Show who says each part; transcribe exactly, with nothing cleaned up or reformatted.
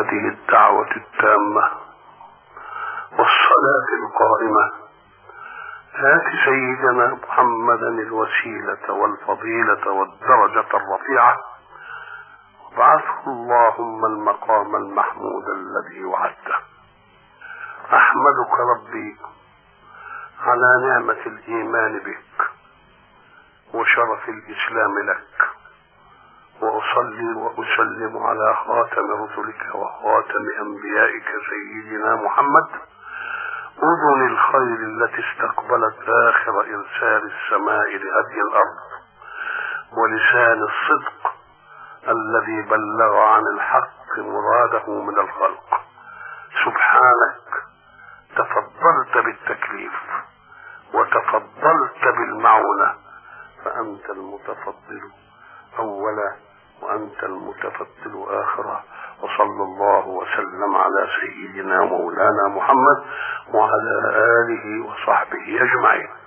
Speaker 1: هذه الدعوة التامة والصلاة القائمة آت سيدنا محمدا الوسيلة والفضيلة والدرجة الرفيعة، وابعثه اللهم المقام المحمود الذي وعدته. أحمدك ربي على نعمة الإيمان بك وشرف الإسلام لك، وأصلي وأسلم على خاتم رسلك وخاتم أنبيائك سيدنا محمد، أذن الخير التي استقبلت آخر إرسال السماء لهدي الأرض، ولسان الصدق الذي بلغ عن الحق مراده من الخلق. سبحانك تفضلت بالتكليف وتفضلت بالمعونة، فأنت المتفضل أولا وأنت المتفضل آخرا. وصلى الله وسلم على سيدنا مولانا محمد وعلى آله وصحبه أجمعين.